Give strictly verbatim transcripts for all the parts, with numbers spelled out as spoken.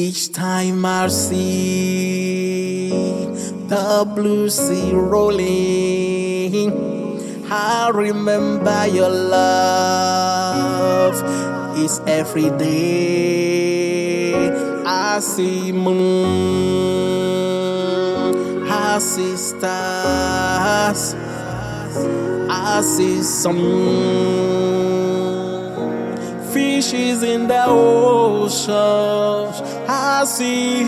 Each time I see the blue sea rolling, I remember your love is every day. I see moon, I see stars, I see sun, fishes in the ocean, I see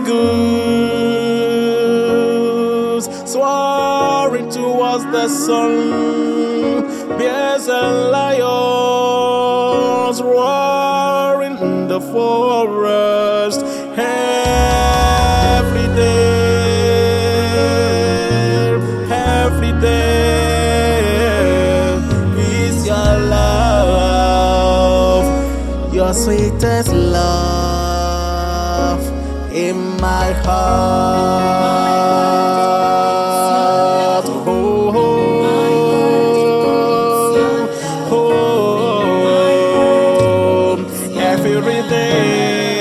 eagles soaring towards the sun, bears and lions roaring in the forest. Every day, every day is your love, your sweetest love in my heart. Oh, oh, oh, every day.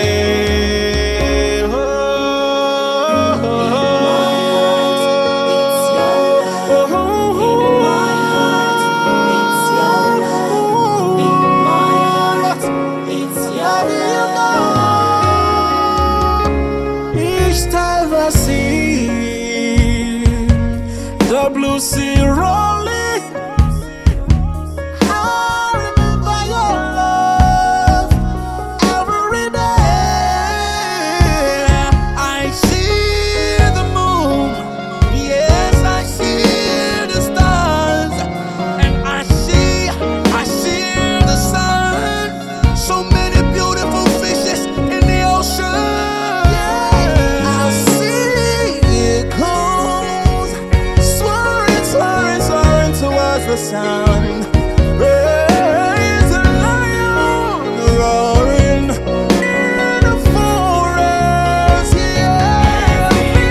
Each time I see the blue sea rolling, I remember your love every day. I see the moon, yes, I see the stars, and I see, I see the sun. So many beautiful fishes in the ocean. The sun raise a lion roaring in the forest. Yeah, every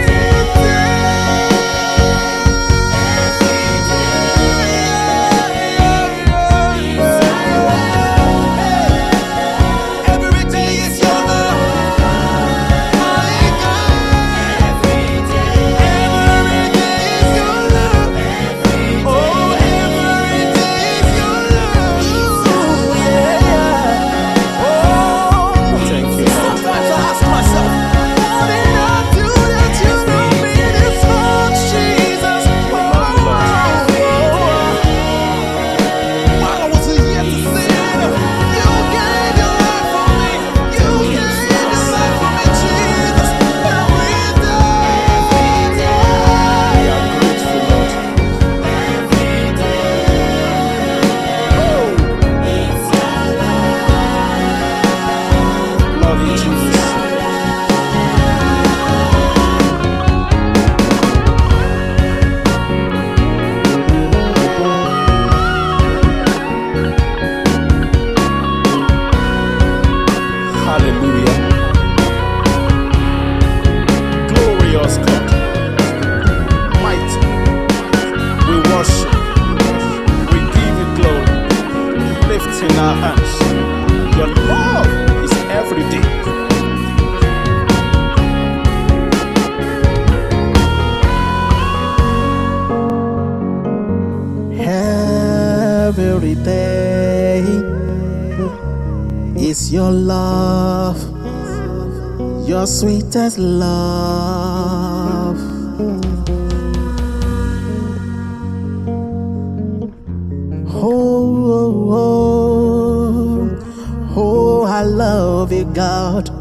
day, every day is your love, my God. Every day, every day is your love. Oh. Hallelujah. Glorious God, mighty, we worship, we give you glory, lifting our hands. Your love is every day. Every day is your love, your sweetest love. Oh, oh, oh, oh, I love you, God.